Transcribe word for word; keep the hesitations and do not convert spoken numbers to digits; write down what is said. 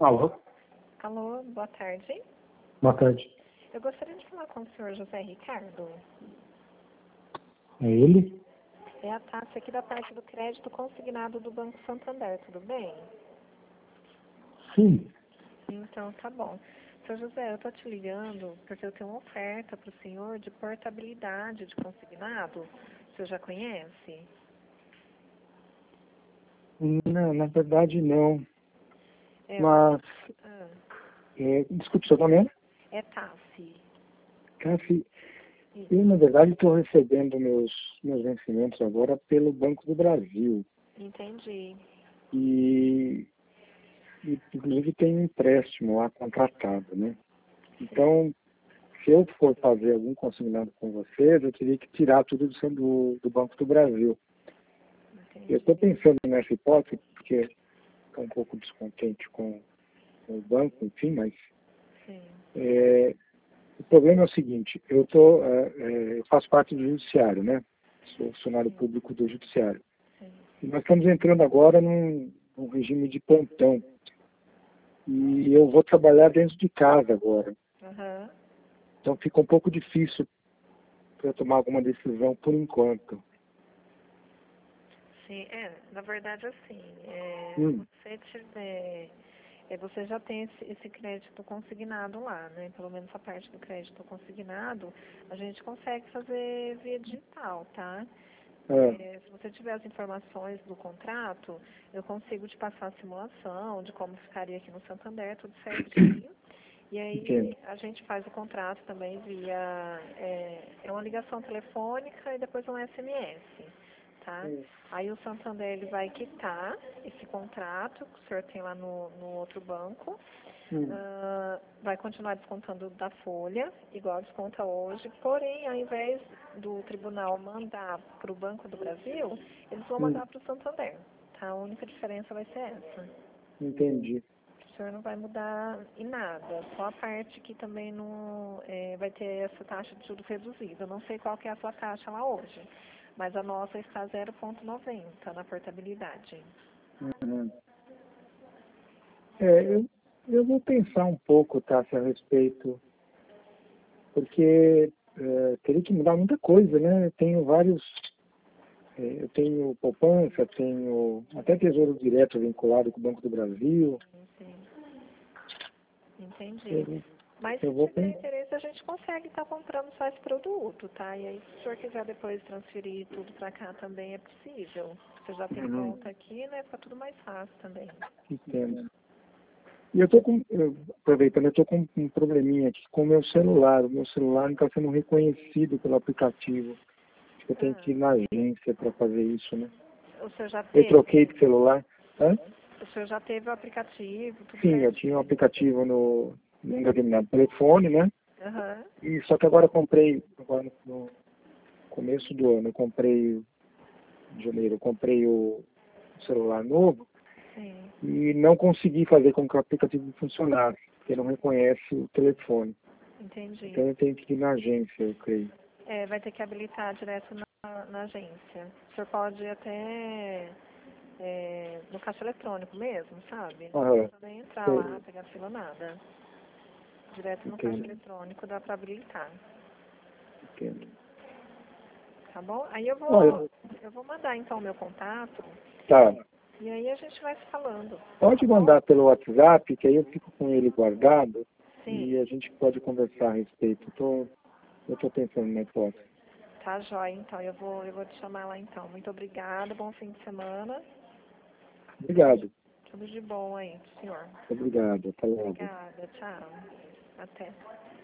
Alô? Alô, boa tarde. Boa tarde. Eu gostaria de falar com o senhor José Ricardo. É ele? É a Tássia aqui da parte do crédito consignado do Banco Santander, tudo bem? Sim. Então, tá bom. Seu José, eu tô te ligando porque eu tenho uma oferta para o senhor de portabilidade de consignado. O senhor já conhece? Não, na verdade não. É, Mas, ah, é, desculpe, seu nome é? é Tassi. Cassi, Isso. eu na verdade estou recebendo meus, meus vencimentos agora pelo Banco do Brasil. Entendi. E, e inclusive tem um empréstimo lá contratado, né? Então, se eu for fazer algum consignado com vocês, eu teria que tirar tudo do, do, do Banco do Brasil. Entendi. Eu estou pensando nessa hipótese, porque estou um pouco descontente com, com o banco, enfim, mas Sim. é, o problema é o seguinte, eu, tô, é, é, eu faço parte do judiciário, né? Sou funcionário Sim. público do judiciário. Sim. E nós estamos entrando agora num, num regime de plantão. E eu vou trabalhar dentro de casa agora. Aham. Então fica um pouco difícil para eu tomar alguma decisão por enquanto. Sim, é, na verdade assim, é, Hum, se você tiver, é, você já tem esse, esse crédito consignado lá, né? Pelo menos a parte do crédito consignado, a gente consegue fazer via digital, tá? é, É, se você tiver as informações do contrato, eu consigo te passar a simulação de como ficaria aqui no Santander, tudo certinho. E entendo. aí a gente faz o contrato também via, é, é uma ligação telefônica e depois um S M S, tá? Hum, Aí o Santander ele vai quitar esse contrato que o senhor tem lá no, no outro banco, hum, ah, vai continuar descontando da folha, igual desconta hoje, porém, ao invés do tribunal mandar para o Banco do Brasil, eles vão hum, mandar para o Santander, tá? A única diferença vai ser essa. entendi. O senhor não vai mudar em nada, só a parte que também não é, vai ter essa taxa de juros reduzida. Eu não sei qual que é a sua taxa lá hoje, mas a nossa está zero vírgula noventa na portabilidade. Uhum. É, eu, eu vou pensar um pouco, Tássia, a respeito, porque é, teria que mudar muita coisa, né? Eu tenho vários, é, eu tenho poupança, tenho até tesouro direto vinculado com o Banco do Brasil. Sim, entendi. Eu, Mas eu se vou tiver pensar. interesse, a gente consegue estar comprando só esse produto, tá? E aí, se o senhor quiser depois transferir tudo para cá também é possível. Você já tem Uhum, conta aqui, né? Fica tudo mais fácil também. entendo. E eu estou com, eu, aproveitando, eu estou com um probleminha aqui com o meu celular. O meu celular não está sendo reconhecido pelo aplicativo. Acho que eu tenho Ah, que ir na agência para fazer isso, né? o senhor já Eu teve? troquei de celular. Hã? O senhor já teve o aplicativo, tudo Sim, eu tinha um certinho? aplicativo no, num determinado telefone, né? Aham, E só que agora eu comprei, agora no começo do ano, eu comprei, em janeiro, eu comprei o celular novo sim, e não consegui fazer com que o aplicativo funcionasse, porque não reconhece o telefone. entendi. Então eu tenho que ir na agência, eu creio. É, vai ter que habilitar direto na, na agência. O senhor pode até é, no caixa eletrônico mesmo, sabe? Não Aham, precisa nem entrar lá, sei, pegar fila, nada. Direto no caixa entendo, eletrônico dá para habilitar, entendo. tá bom? Aí eu Olha, vou, eu vou mandar então o meu contato tá. e aí a gente vai se falando, tá Pode bom? mandar pelo WhatsApp, que aí eu fico com ele guardado e Sim, a gente pode conversar a respeito. Eu tô, eu tô pensando na hipótese. tá jóia, então eu vou, eu vou te chamar lá então. Muito obrigada, bom fim de semana. Tudo de, Obrigado. tudo de bom aí, senhor. Obrigado. Até logo. Obrigada, tchau. Até.